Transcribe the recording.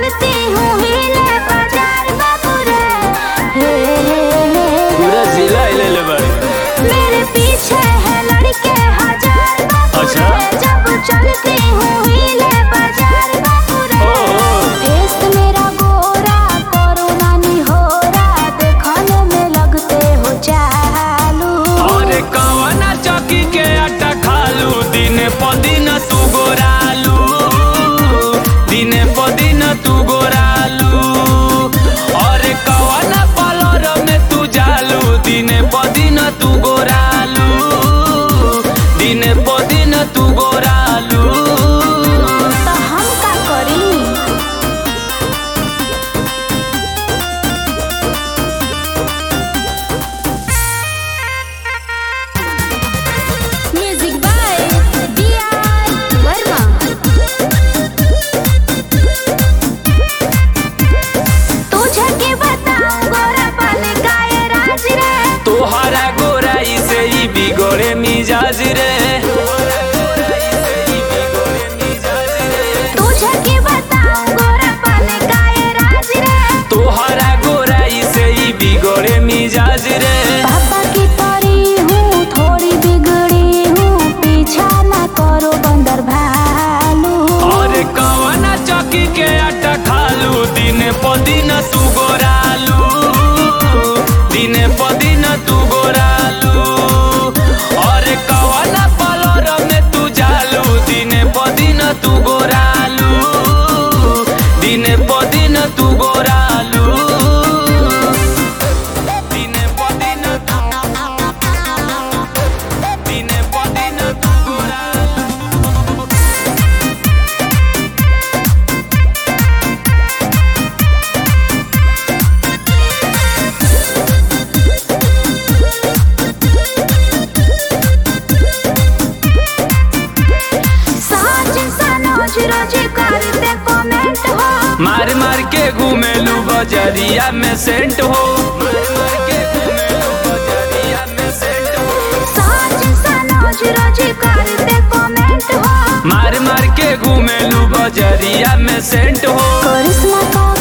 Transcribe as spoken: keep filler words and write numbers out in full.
चलती हूँ हिले बाजार बाबू रे। हे हे हे पूरा जिला ले ले भाई। मेरे पीछे है लड़के हजार बाबू अच्छा? रे। जब चलती हूँ हिले बाजार बाबू रे। फेस मेरा गोरा करो नानी होरा देखने में लगते हो चालू। अरे कवना चौकी के आटा खालू दिने प दिन तू गोरालू दिने प दिन तू गोरालू। अरे कवना पलर में तू जालू दिने प दिन तू गोरालू दिने प दिन तू गोरालू। तो हम का करी? Music by B R Verma. तुझे के बताऊं गोरा पन गाए राज रे। तोहरा गोराई से ही बिगड़े मिजाज रे। तुझे के बताऊं गोरा पन गाए राज रे। तोहरा गोराई से ही बिगड़े मिजाज रे। पापा की तरी हूँ थोड़ी बिगड़ी हूँ पीछा ना करो बंदर भालू। और कवना चौकी के आटा खालू दिने प दिन तू गोरालू दिने प दिन तू गोरालू। और कवना पलर में तू जालू दिने प दिन तू गोरालू दिने प दिन तू गोरालू दिने प दिन दिने प दिन तू गोरालू। साज सनोज रोज करते कमेंट हो। मार मार के घूमेलू बजरिया में सेंट हो मार मार के घूमेलू बजरिया में सेंट हो। साज सनोज रोज करते कमेंट हो। मार मार के घूमेलू बजरिया में सेंट हो। करिश्मा का